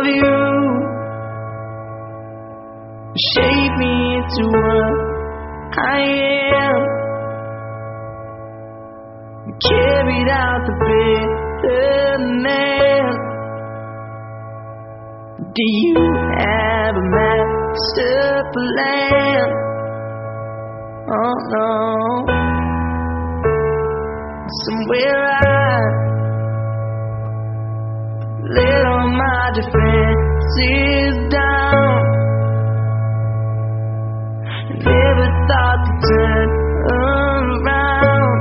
of you shape me into what I am. You carried out the bitter man. Do you have a master plan? Oh no. Somewhere I let all my defenses down. Never thought to turn around.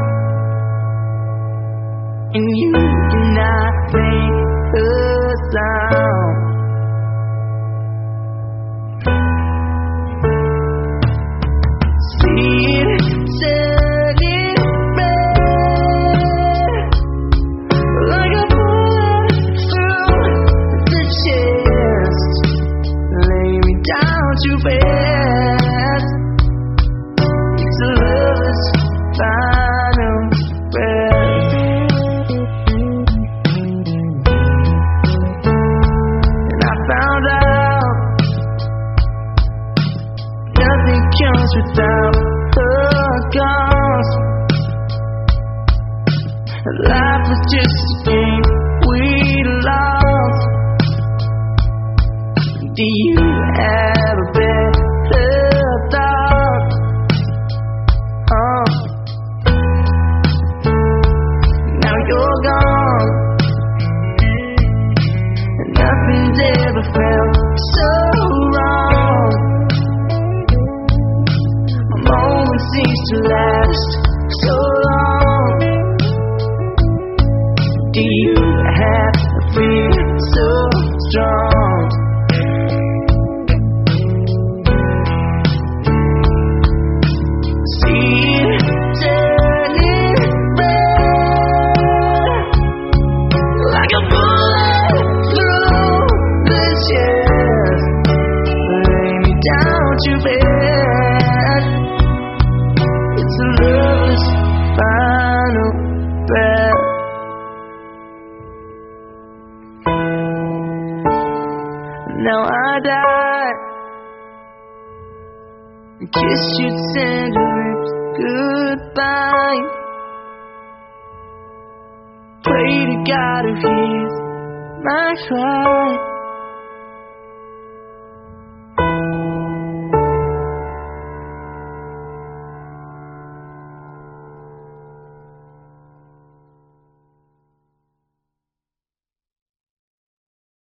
And you did not make a sound. Too fast. It's a lover's final breath. And I found out nothing comes without a cost. Life was just a game we lost. Do you have a better thought? Now you're gone, and nothing's ever felt so wrong. A moment seems to last so long. Do you have a fear so strong? Too bad. It's a lover's final breath. Now I die. Kiss your tender lips goodbye. Pray to God who hears my cry.